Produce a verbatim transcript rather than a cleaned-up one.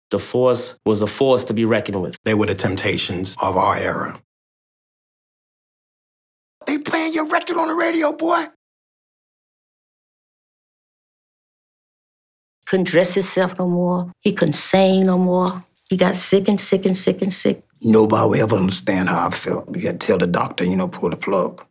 The Force was a force to be reckoned with. They were the Temptations of our era. They playing your record on the radio, boy. Couldn't dress himself no more. He couldn't sing no more. He got sick and sick and sick and sick. Nobody will ever understand how I felt. You had to tell the doctor, you know, pull the plug.